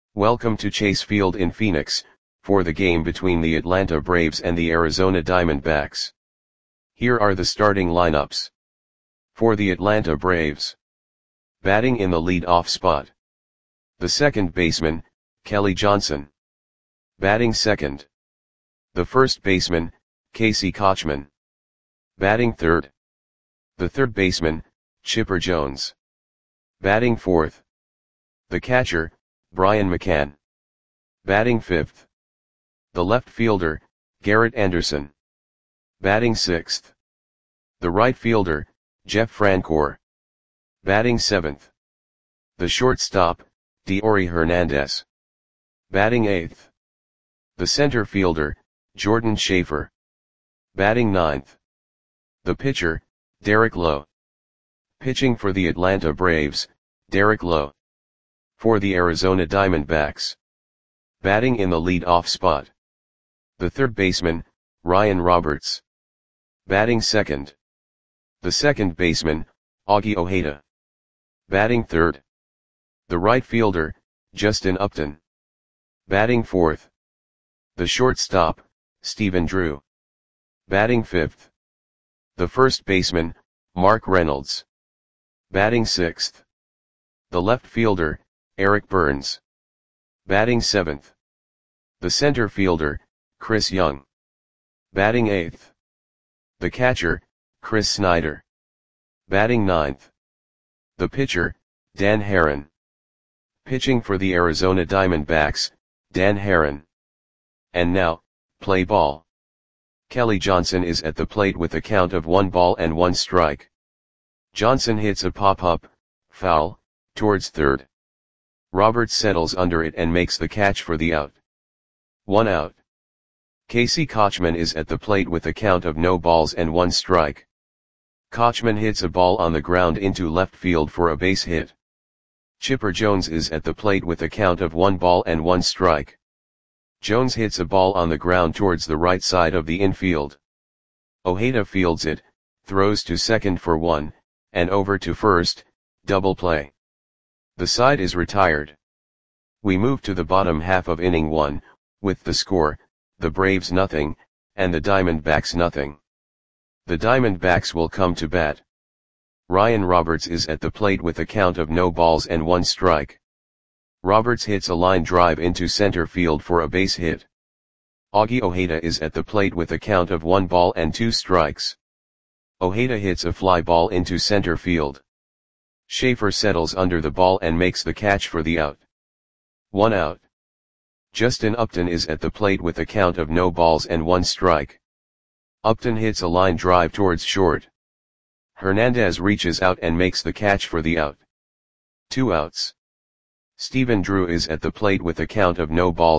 Welcome to Chase Field in Phoenix, for the game between the Atlanta Braves and the Arizona Diamondbacks. Here are the starting lineups. For the Atlanta Braves. Batting in the lead-off spot. The second baseman, Kelly Johnson. Batting second. The first baseman, Casey Kotchman. Batting third. The third baseman, Chipper Jones. Batting fourth. The catcher, Brian McCann. Batting fifth. The left fielder, Garrett Anderson. Batting sixth. The right fielder, Jeff Francoeur. Batting seventh. The shortstop, Deory Hernandez. Batting eighth. The center fielder, Jordan Schaefer. Batting ninth. The pitcher, Derek Lowe. Pitching for the Atlanta Braves, Derek Lowe. For the Arizona Diamondbacks. Batting in the lead-off spot. The third baseman, Ryan Roberts. Batting second. The second baseman, Augie Ojeda. Batting third. The right fielder, Justin Upton. Batting fourth. The shortstop, Stephen Drew. Batting fifth. The first baseman, Mark Reynolds. Batting sixth. The left fielder, Eric Burns. Batting seventh. The center fielder, Chris Young. Batting eighth. The catcher, Chris Snyder. Batting ninth. The pitcher, Dan Haren. Pitching for the Arizona Diamondbacks, Dan Haren. And now, play ball. Kelly Johnson is at the plate with a count of 1-1 Johnson hits a pop-up, foul, towards third. Roberts settles under it and makes the catch for the out. 1 out. Casey Kotchman is at the plate with a count of 0-1. Kotchman hits a ball on the ground into left field for a base hit. Chipper Jones is at the plate with a count of 1-1. Jones hits a ball on the ground towards the right side of the infield. Ojeda fields it, throws to second for 1, and over to first, double play. The side is retired. We move to the bottom half of inning 1, with the score, the Braves nothing, and the Diamondbacks nothing. The Diamondbacks will come to bat. Ryan Roberts is at the plate with a count of 0-1. Roberts hits a line drive into center field for a base hit. Augie Ojeda is at the plate with a count of 1-2. Ojeda hits a fly ball into center field. Schaefer settles under the ball and makes the catch for the out. 1 out. Justin Upton is at the plate with a count of 0-1. Upton hits a line drive towards short. Hernandez reaches out and makes the catch for the out. 2 outs. Stephen Drew is at the plate with a count of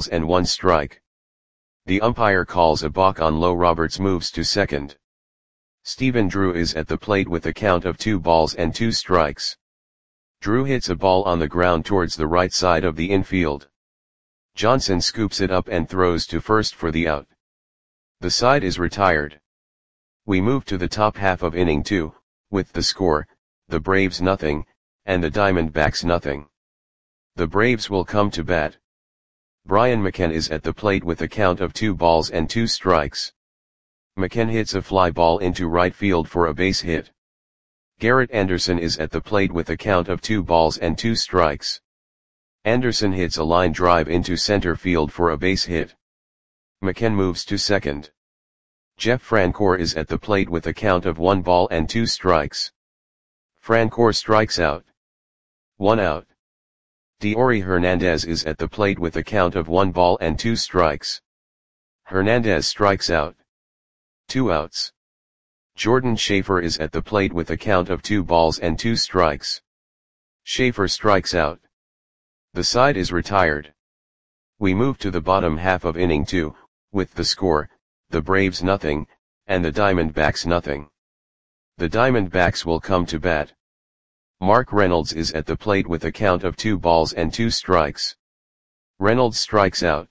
0-1. The umpire calls a balk on low. Roberts moves to second. Stephen Drew is at the plate with a count of 2-2. Drew hits a ball on the ground towards the right side of the infield. Johnson scoops it up and throws to first for the out. The side is retired. We move to the top half of inning 2, with the score, the Braves nothing, and the Diamondbacks nothing. The Braves will come to bat. Brian McCann is at the plate with a count of 2-2. McCann hits a fly ball into right field for a base hit. Garrett Anderson is at the plate with a count of 2-2. Anderson hits a line drive into center field for a base hit. McCann moves to second. Jeff Francoeur is at the plate with a count of 1-2. Francoeur strikes out. 1 out. Deory Hernandez is at the plate with a count of 1-2. Hernandez strikes out. 2 outs. Jordan Schaefer is at the plate with a count of 2-2. Schaefer strikes out. The side is retired. We move to the bottom half of inning 2, with the score, the Braves nothing, and the Diamondbacks nothing. The Diamondbacks will come to bat. Mark Reynolds is at the plate with a count of 2-2. Reynolds strikes out.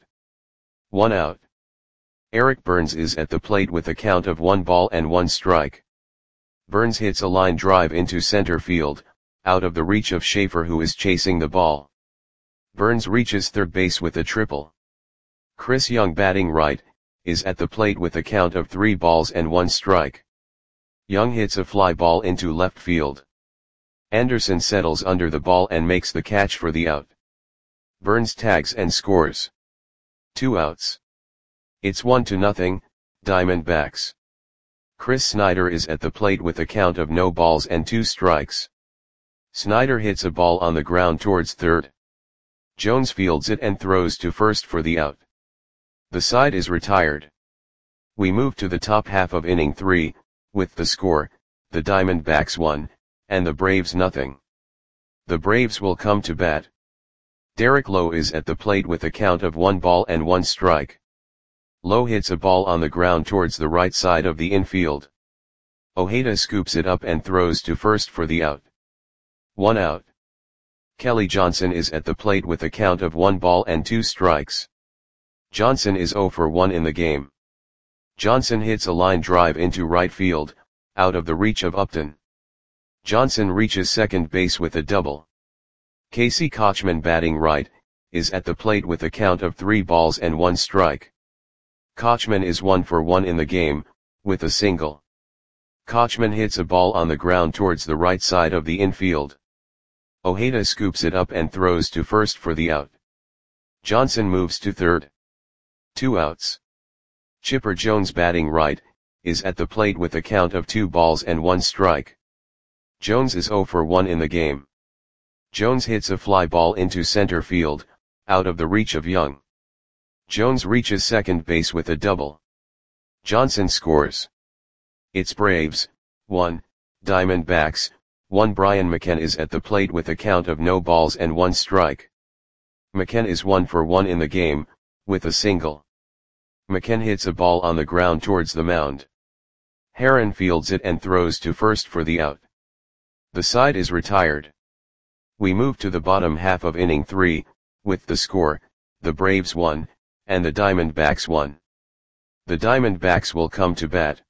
1 out. Eric Burns is at the plate with a count of 1-1. Burns hits a line drive into center field, out of the reach of Schaefer, who is chasing the ball. Burns reaches third base with a triple. Chris Young, batting right, is at the plate with a count of 3 balls and 1 strike. Young hits a fly ball into left field. Anderson settles under the ball and makes the catch for the out. Burns tags and scores. 2 outs. It's 1-0, Diamondbacks. Chris Snyder is at the plate with a count of no balls and 2 strikes. Snyder hits a ball on the ground towards third. Jones fields it and throws to first for the out. The side is retired. We move to the top half of inning 3, with the score, the Diamondbacks 1, and the Braves 0. The Braves will come to bat. Derek Lowe is at the plate with a count of 1 ball and 1 strike. Lowe hits a ball on the ground towards the right side of the infield. Ojeda scoops it up and throws to first for the out. 1 out. Kelly Johnson is at the plate with a count of 1 ball and 2 strikes. Johnson is 0 for 1 in the game. Johnson hits a line drive into right field, out of the reach of Upton. Johnson reaches second base with a double. Casey Kotchman, batting right, is at the plate with a count of 3 balls and 1 strike. Kotchman is 1 for 1 in the game, with a single. Kotchman hits a ball on the ground towards the right side of the infield. Ojeda scoops it up and throws to first for the out. Johnson moves to third. 2 outs. Chipper Jones, batting right, is at the plate with a count of 2 balls and 1 strike. Jones is 0 for 1 in the game. Jones hits a fly ball into center field, out of the reach of Young. Jones reaches second base with a double. Johnson scores. It's Braves 1, Diamondbacks 1. Brian McKenna is at the plate with a count of no balls and 1 strike. McKenna is 1 for 1 in the game, with a single. McKenna hits a ball on the ground towards the mound. Herron fields it and throws to first for the out. The side is retired. We move to the bottom half of inning 3, with the score, the Braves 1, and the Diamondbacks 1. The Diamondbacks will come to bat.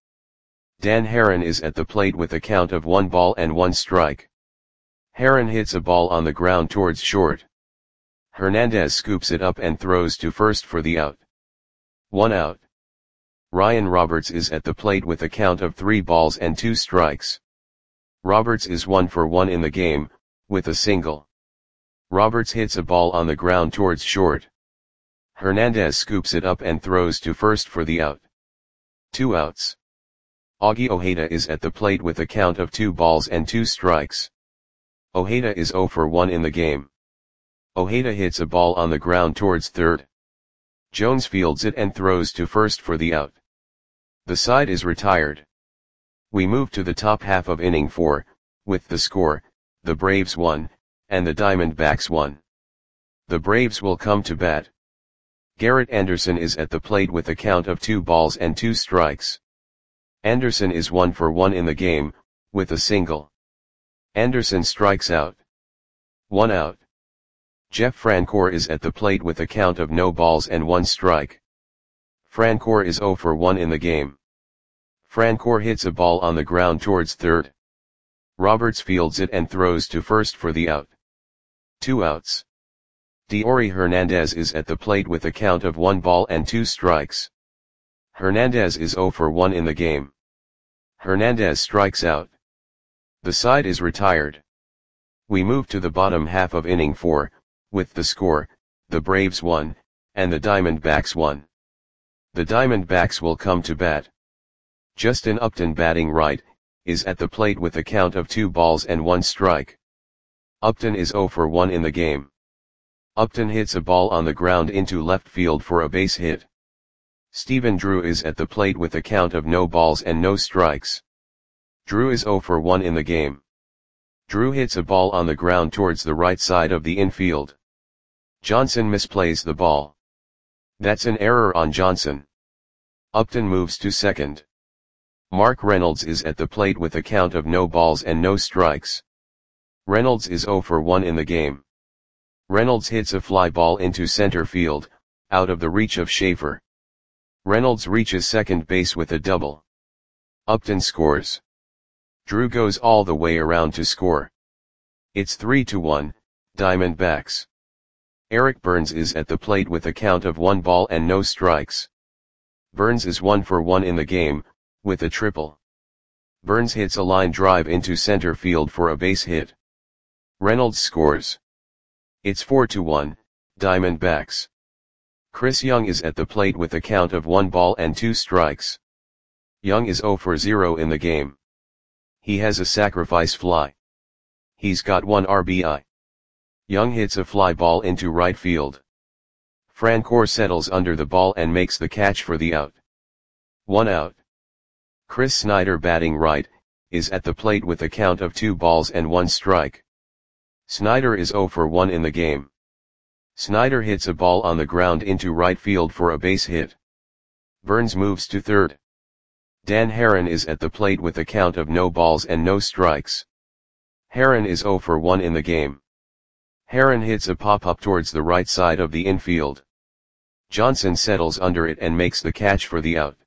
Dan Herron is at the plate with a count of 1 ball and 1 strike. Herron hits a ball on the ground towards short. Hernandez scoops it up and throws to first for the out. 1 out. Ryan Roberts is at the plate with a count of 3 balls and 2 strikes. Roberts is 1 for 1 in the game, with a single. Roberts hits a ball on the ground towards short. Hernandez scoops it up and throws to first for the out. 2 outs. Augie Ojeda is at the plate with a count of 2 balls and 2 strikes. Ojeda is 0 for 1 in the game. Ojeda hits a ball on the ground towards third. Jones fields it and throws to first for the out. The side is retired. We move to the top half of inning 4, with the score, the Braves 1, and the Diamondbacks 1. The Braves will come to bat. Garrett Anderson is at the plate with a count of 2 balls and 2 strikes. Anderson is 1 for 1 in the game, with a single. Anderson strikes out. 1 out. Jeff Francoeur is at the plate with a count of no balls and 1 strike. Francoeur is 0 for 1 in the game. Francoeur hits a ball on the ground towards third. Roberts fields it and throws to first for the out. 2 outs. Deory Hernandez is at the plate with a count of 1 ball and 2 strikes. Hernandez is 0 for 1 in the game. Hernandez strikes out. The side is retired. We move to the bottom half of inning 4, with the score, the Braves 1, and the Diamondbacks 1. The Diamondbacks will come to bat. Justin Upton, batting right, is at the plate with a count of 2 balls and 1 strike. Upton is 0 for 1 in the game. Upton hits a ball on the ground into left field for a base hit. Stephen Drew is at the plate with a count of no balls and no strikes. Drew is 0 for 1 in the game. Drew hits a ball on the ground towards the right side of the infield. Johnson misplays the ball. That's an error on Johnson. Upton moves to second. Mark Reynolds is at the plate with a count of no balls and no strikes. Reynolds is 0 for 1 in the game. Reynolds hits a fly ball into center field, out of the reach of Schaefer. Reynolds reaches second base with a double. Upton scores. Drew goes all the way around to score. It's 3-1, Diamondbacks. Eric Burns is at the plate with a count of 1 ball and no strikes. Burns is 1 for 1 in the game, with a triple. Burns hits a line drive into center field for a base hit. Reynolds scores. It's 4-1, Diamondbacks. Chris Young is at the plate with a count of 1 ball and 2 strikes. Young is 0 for 0 in the game. He has a sacrifice fly. He's got 1 RBI. Young hits a fly ball into right field. Francoeur settles under the ball and makes the catch for the out. 1 out. Chris Snyder, batting right, is at the plate with a count of 2 balls and 1 strike. Snyder is 0 for 1 in the game. Snyder hits a ball on the ground into right field for a base hit. Burns moves to third. Dan Haren is at the plate with a count of no balls and no strikes. Haren is 0 for 1 in the game. Haren hits a pop-up towards the right side of the infield. Johnson settles under it and makes the catch for the out.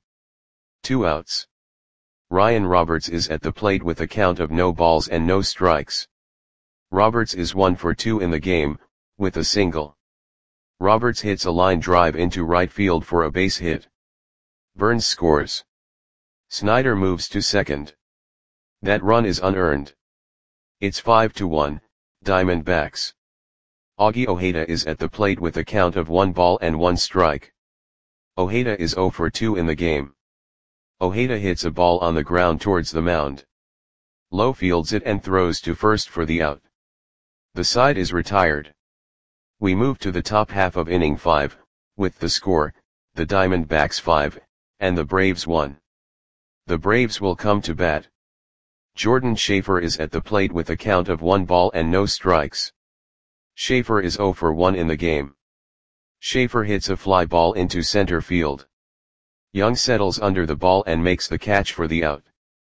2 outs. Ryan Roberts is at the plate with a count of no balls and no strikes. Roberts is 1 for 2 in the game, with a single. Roberts hits a line drive into right field for a base hit. Burns scores. Snyder moves to second. That run is unearned. It's 5-1, Diamondbacks. Augie Ojeda is at the plate with a count of 1 ball and 1 strike. Ojeda is 0 for 2 in the game. Ojeda hits a ball on the ground towards the mound. Lowe fields it and throws to first for the out. The side is retired. We move to the top half of inning 5, with the score, the Diamondbacks 5, and the Braves 1. The Braves will come to bat. Jordan Schaefer is at the plate with a count of 1 ball and no strikes. Schaefer is 0 for 1 in the game. Schaefer hits a fly ball into center field. Young settles under the ball and makes the catch for the out.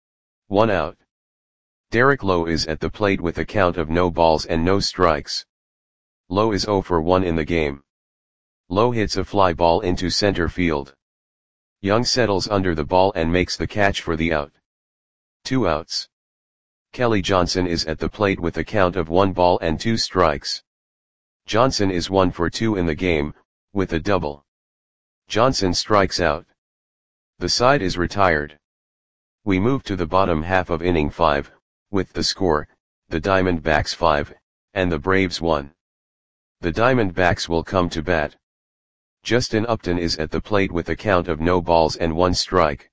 1 out. Derek Lowe is at the plate with a count of no balls and no strikes. Lowe is 0 for 1 in the game. Lowe hits a fly ball into center field. Young settles under the ball and makes the catch for the out. 2 outs. Kelly Johnson is at the plate with a count of 1 ball and 2 strikes. Johnson is 1 for 2 in the game, with a double. Johnson strikes out. The side is retired. We move to the bottom half of inning 5, with the score, the Diamondbacks 5, and the Braves 1. The Diamondbacks will come to bat. Justin Upton is at the plate with a count of no balls and 1 strike.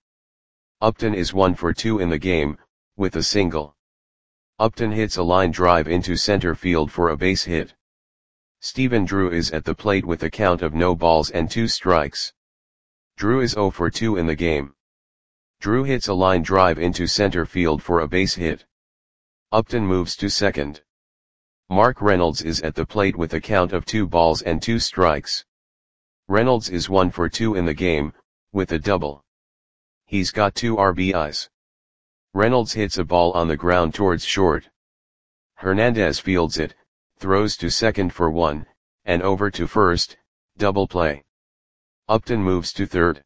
Upton is 1 for 2 in the game, with a single. Upton hits a line drive into center field for a base hit. Stephen Drew is at the plate with a count of no balls and 2 strikes. Drew is 0 for 2 in the game. Drew hits a line drive into center field for a base hit. Upton moves to second. Mark Reynolds is at the plate with a count of 2 balls and 2 strikes. Reynolds is 1 for 2 in the game, with a double. He's got 2 RBIs. Reynolds hits a ball on the ground towards short. Hernandez fields it, throws to second for 1, and over to first, double play. Upton moves to third.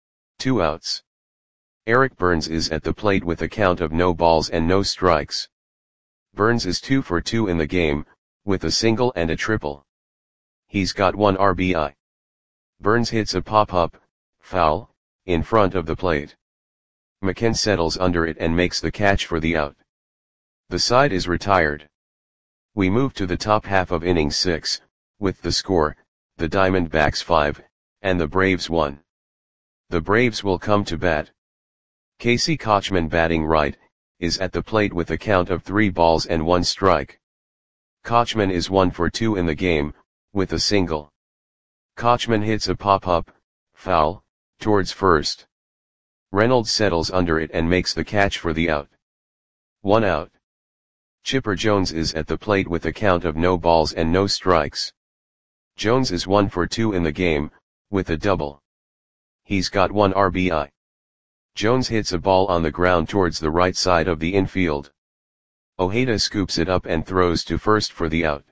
2 outs. Eric Burns is at the plate with a count of no balls and no strikes. Burns is 2 for 2 in the game, with a single and a triple. He's got 1 RBI. Burns hits a pop-up, foul, in front of the plate. McKenna settles under it and makes the catch for the out. The side is retired. We move to the top half of inning 6, with the score, the Diamondbacks 5, and the Braves 1. The Braves will come to bat. Casey Kotchman, batting right, is at the plate with a count of 3 balls and 1 strike. Kotchman is 1 for 2 in the game, with a single. Kotchman hits a pop-up, foul, towards first. Reynolds settles under it and makes the catch for the out. 1 out. Chipper Jones is at the plate with a count of no balls and no strikes. Jones is 1 for 2 in the game, with a double. He's got 1 RBI. Jones hits a ball on the ground towards the right side of the infield. Ojeda scoops it up and throws to first for the out.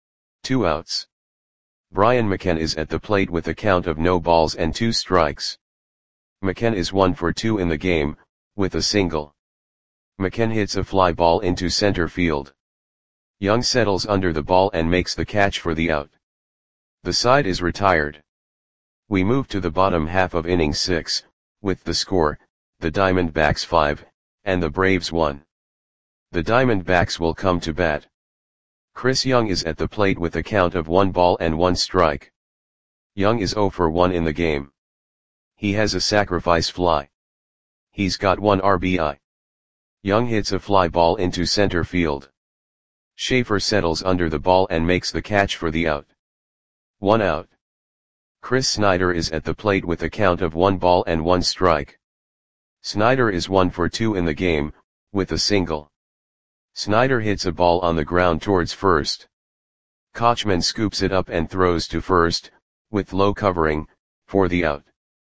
2 outs. Brian McKenna is at the plate with a count of no balls and 2 strikes. McKenna is 1 for 2 in the game, with a single. McKenna hits a fly ball into center field. Young settles under the ball and makes the catch for the out. The side is retired. We move to the bottom half of inning 6, with the score, the Diamondbacks 5, and the Braves 1. The Diamondbacks will come to bat. Chris Young is at the plate with a count of 1 ball and 1 strike. Young is 0 for 1 in the game. He has a sacrifice fly. He's got 1 RBI. Young hits a fly ball into center field. Schaefer settles under the ball and makes the catch for the out. 1 out. Chris Snyder is at the plate with a count of 1 ball and 1 strike. Snyder is 1 for 2 in the game, with a single. Snyder hits a ball on the ground towards first. Kochman scoops it up and throws to first, with low covering, for the out.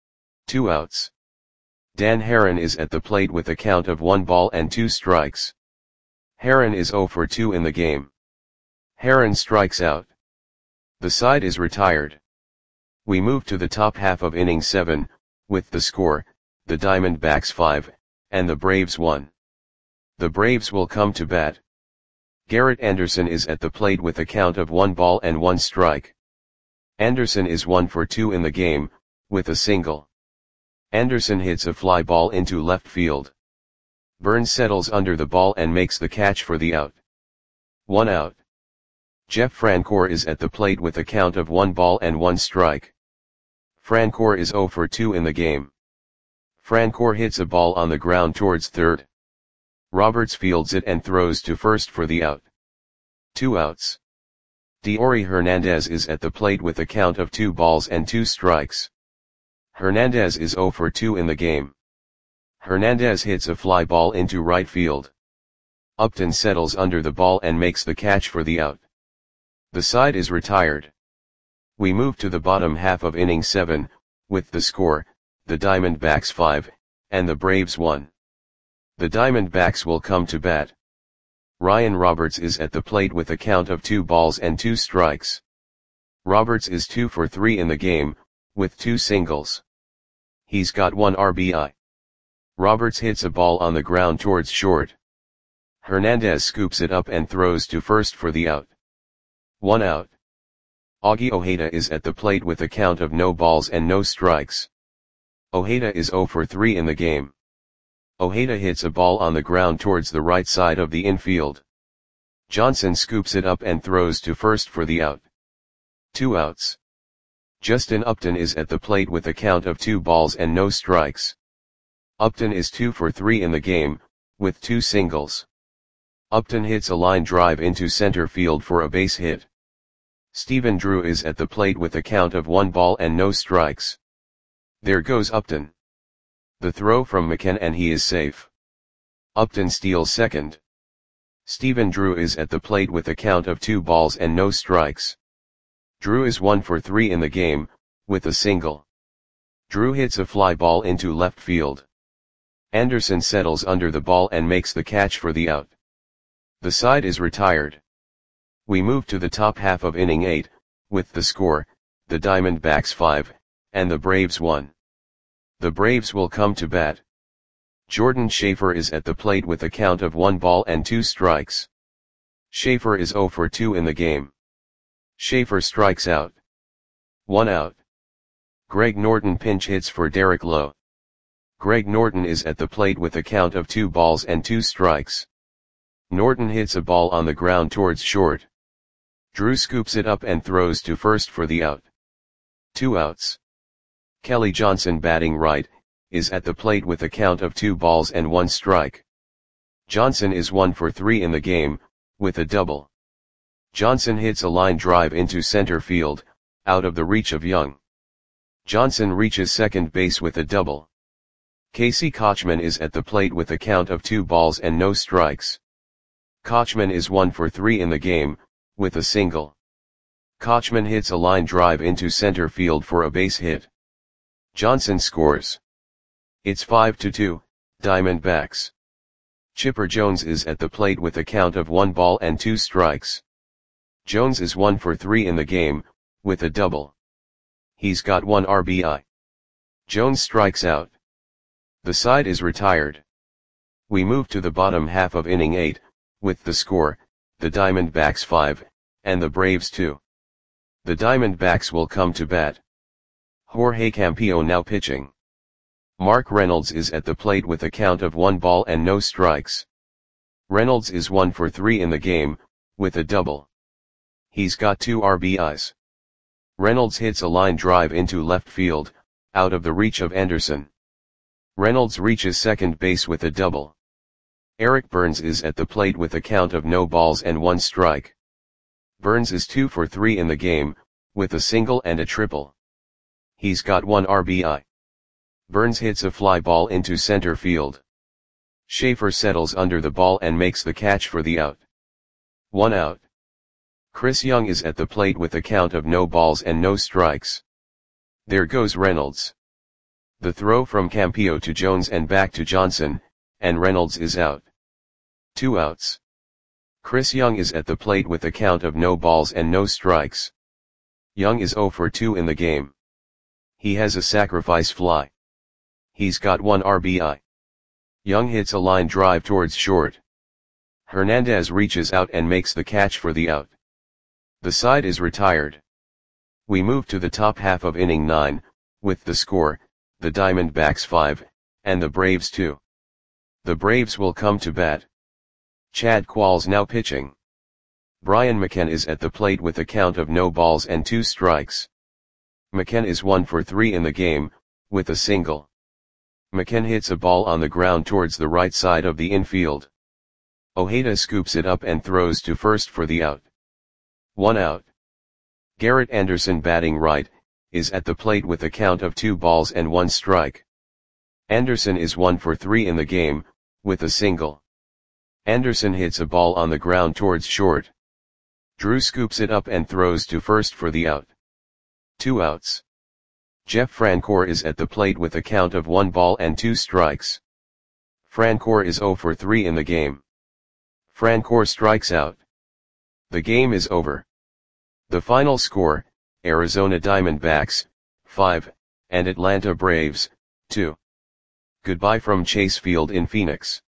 2 outs. Dan Haren is at the plate with a count of 1 ball and 2 strikes. Haren is 0 for 2 in the game. Haren strikes out. The side is retired. We move to the top half of inning 7, with the score, the Diamondbacks 5, and the Braves 1. The Braves will come to bat. Garrett Anderson is at the plate with a count of 1 ball and 1 strike. Anderson is 1 for 2 in the game, with a single. Anderson hits a fly ball into left field. Burns settles under the ball and makes the catch for the out. 1 out. Jeff Francoeur is at the plate with a count of 1 ball and 1 strike. Francoeur is 0 for 2 in the game. Francoeur hits a ball on the ground towards third. Roberts fields it and throws to first for the out. 2 outs. Deory Hernandez is at the plate with a count of 2 balls and 2 strikes. Hernandez is 0 for 2 in the game. Hernandez hits a fly ball into right field. Upton settles under the ball and makes the catch for the out. The side is retired. We move to the bottom half of inning 7, with the score, the Diamondbacks 5, and the Braves 1. The Diamondbacks will come to bat. Ryan Roberts is at the plate with a count of 2 balls and 2 strikes. Roberts is 2 for 3 in the game, with 2 singles. He's got 1 RBI. Roberts hits a ball on the ground towards short. Hernandez scoops it up and throws to first for the out. 1 out. Augie Ojeda is at the plate with a count of no balls and no strikes. Ojeda is 0 for 3 in the game. Ojeda hits a ball on the ground towards the right side of the infield. Johnson scoops it up and throws to first for the out. 2 outs. Justin Upton is at the plate with a count of 2 balls and no strikes. Upton is 2 for 3 in the game, with 2 singles. Upton hits a line drive into center field for a base hit. Stephen Drew is at the plate with a count of 1 ball and no strikes. There goes Upton. The throw from McKen and he is safe. Upton steals second. Stephen Drew is at the plate with a count of 2 balls and no strikes. Drew is 1 for 3 in the game, with a single. Drew hits a fly ball into left field. Anderson settles under the ball and makes the catch for the out. The side is retired. We move to the top half of inning 8, with the score, the Diamondbacks 5, and the Braves 1. The Braves will come to bat. Jordan Schaefer is at the plate with a count of 1 ball and 2 strikes. Schaefer is 0 for 2 in the game. Schaefer strikes out. 1 out. Greg Norton pinch hits for Derek Lowe. Greg Norton is at the plate with a count of 2 balls and 2 strikes. Norton hits a ball on the ground towards short. Drew scoops it up and throws to first for the out. 2 outs. Kelly Johnson batting right, is at the plate with a count of 2 balls and 1 strike. Johnson is 1 for 3 in the game, with a double. Johnson hits a line drive into center field, out of the reach of Young. Johnson reaches second base with a double. Casey Kochman is at the plate with a count of 2 balls and no strikes. Kochman is 1 for 3 in the game, with a single. Kochman hits a line drive into center field for a base hit. Johnson scores. It's 5-2, Diamondbacks. Chipper Jones is at the plate with a count of 1 ball and 2 strikes. Jones is 1 for 3 in the game, with a double. He's got 1 RBI. Jones strikes out. The side is retired. We move to the bottom half of inning 8, with the score, the Diamondbacks 5, and the Braves 2. The Diamondbacks will come to bat. Jorge Campillo now pitching. Mark Reynolds is at the plate with a count of 1 ball and no strikes. Reynolds is 1 for 3 in the game, with a double. He's got 2 RBIs. Reynolds hits a line drive into left field, out of the reach of Anderson. Reynolds reaches second base with a double. Eric Burns is at the plate with a count of no balls and 1 strike. Burns is 2 for 3 in the game, with a single and a triple. He's got 1 RBI. Burns hits a fly ball into center field. Schaefer settles under the ball and makes the catch for the out. 1 out. Chris Young is at the plate with a count of no balls and no strikes. There goes Reynolds. The throw from Campillo to Jones and back to Johnson, and Reynolds is out. 2 outs. Chris Young is at the plate with a count of no balls and no strikes. Young is 0 for 2 in the game. He has a sacrifice fly. He's got 1 RBI. Young hits a line drive towards short. Hernandez reaches out and makes the catch for the out. The side is retired. We move to the top half of inning 9, with the score, the Diamondbacks 5, and the Braves 2. The Braves will come to bat. Chad Qualls now pitching. Brian McKenna is at the plate with a count of no balls and 2 strikes. McKenna is 1 for 3 in the game, with a single. McKenna hits a ball on the ground towards the right side of the infield. Ojeda scoops it up and throws to first for the out. 1 out. Garrett Anderson, batting right, is at the plate with a count of 2 balls and 1 strike. Anderson is 1 for 3 in the game, with a single. Anderson hits a ball on the ground towards short. Drew scoops it up and throws to first for the out. 2 outs. Jeff Francoeur is at the plate with a count of 1 ball and 2 strikes. Francoeur is 0 for 3 in the game. Francoeur strikes out. The game is over. The final score, Arizona Diamondbacks, 5, and Atlanta Braves, 2. Goodbye from Chase Field in Phoenix.